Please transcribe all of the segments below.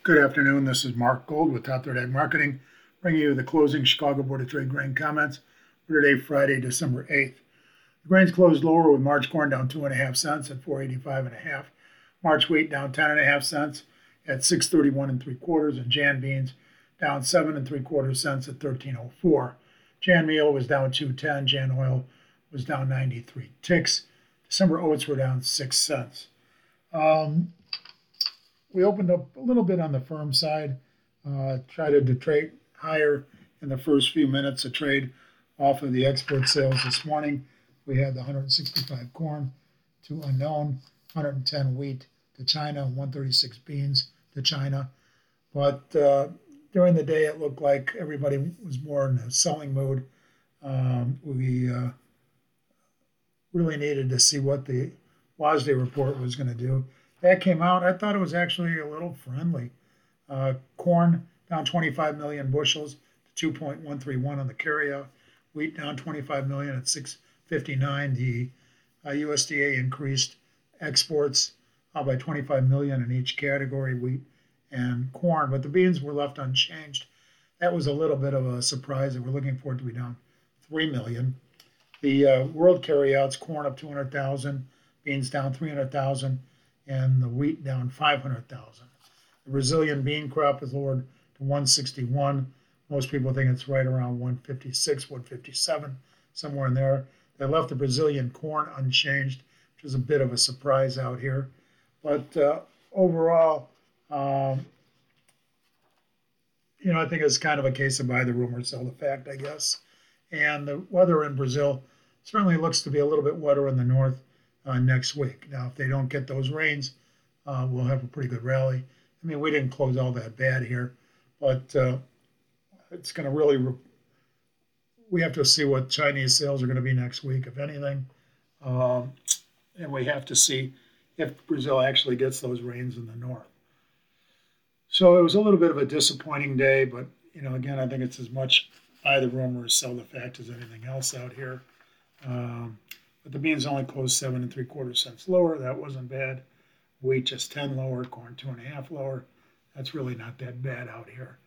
Good afternoon. This is Mark Gold with Top Third Ag Marketing, bringing you the closing Chicago Board of Trade grain comments for today, Friday, December 8th. The grains closed lower with March corn down 2.5 cents at 485.5. March wheat down 10.5 cents at 631 3/4, and Jan beans down 7 3/4 cents at 1304. Jan meal was down 210. Jan oil was down 93 ticks. December oats were down 6 cents. We opened up a little bit on the firm side, tried to trade higher in the first few minutes of trade off of the export sales this morning. We had the 165 corn to unknown, 110 wheat to China, 136 beans to China. But during the day, it looked like everybody was more in a selling mood. We really needed to see what the WASDE report was going to do. That came out. I thought it was actually a little friendly. Corn down 25 million bushels to 2.131 on the carryout. Wheat down 25 million at 659. The USDA increased exports by 25 million in each category, wheat and corn, but the beans were left unchanged. That was a little bit of a surprise. That we're looking for it to be down 3 million. The world carryouts, corn up 200,000, beans down 300,000, and the wheat down 500,000. The Brazilian bean crop is lowered to 161. Most people think it's right around 156, 157, somewhere in there. They left the Brazilian corn unchanged, which is a bit of a surprise out here. But overall, I think it's kind of a case of buy the rumor, sell the fact, I guess. And the weather in Brazil certainly looks to be a little bit wetter in the north next week. Now, if they don't get those rains, we'll have a pretty good rally. I mean, we didn't close all that bad here, but it's going to really, we have to see what Chinese sales are going to be next week, if anything. And we have to see if Brazil actually gets those rains in the north. So it was a little bit of a disappointing day, but, again, I think it's as much buy the rumor, sell the fact as anything else out here. But the beans only closed 7 3/4 cents lower. That wasn't bad. Wheat just 10 lower, corn 2.5 lower. That's really not that bad out here.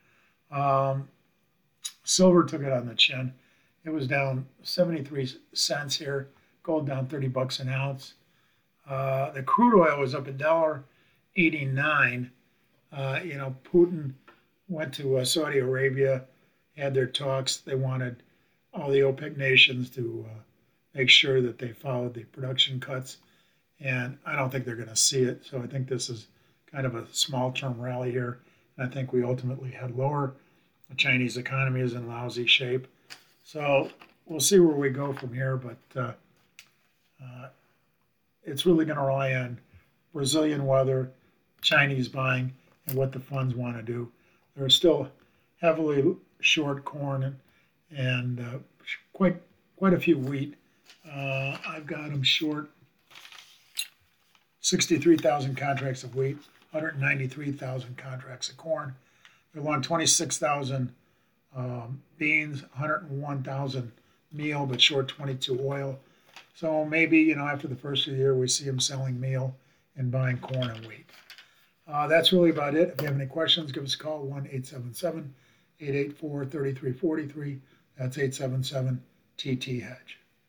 Silver took it on the chin. It was down 73 cents here. Gold down $30 an ounce. The crude oil was up $1.89. Putin went to Saudi Arabia, had their talks. They wanted all the OPEC nations to make sure that they followed the production cuts, and I don't think they're going to see it. So I think this is kind of a small-term rally here, and I think we ultimately head lower. The Chinese economy is in lousy shape, so we'll see where we go from here, but it's really going to rely on Brazilian weather, Chinese buying, and what the funds want to do. They're still heavily short corn and quite a few wheat. I've got them short 63,000 contracts of wheat, 193,000 contracts of corn. They're long 26,000 beans, 101,000 meal, but short 22 oil. So maybe, after the first of the year, we see them selling meal and buying corn and wheat. That's really about it. If you have any questions, give us a call, 1-877-884-3343. That's 877-TT-HEDGE.